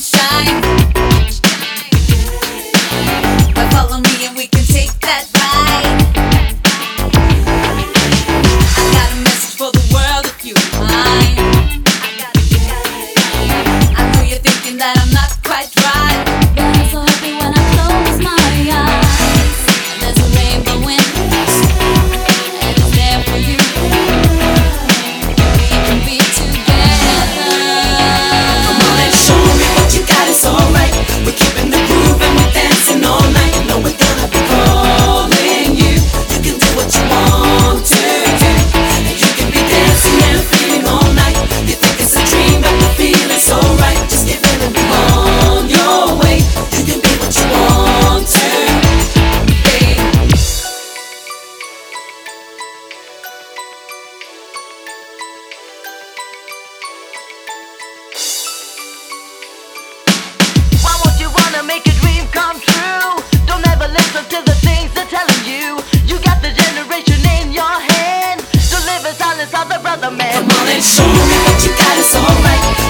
shine. Follow me and we can take that ride. I got a message for the world if you don't mind. I know you're thinking that I'm not quite right, but I'm so happy when I close my eyes. There's a rainbow in the sky, and it's there for you. We can be together. Come on and show me what you got, it's alright. We're keeping the groove and we're dancing all night. You know we're gonna be calling you. You can do what you want to do, and you can be dancing and feeling all night. You think it's a dream, but the feeling's alright. Just give in and be on your way. You can be what you want to be. Why won't you wanna make a dream come true? Don't ever listen to the things they're telling you. You got the generation in your hand. Don't live in silence of the brother man. Come on and show me what you got, it's alright.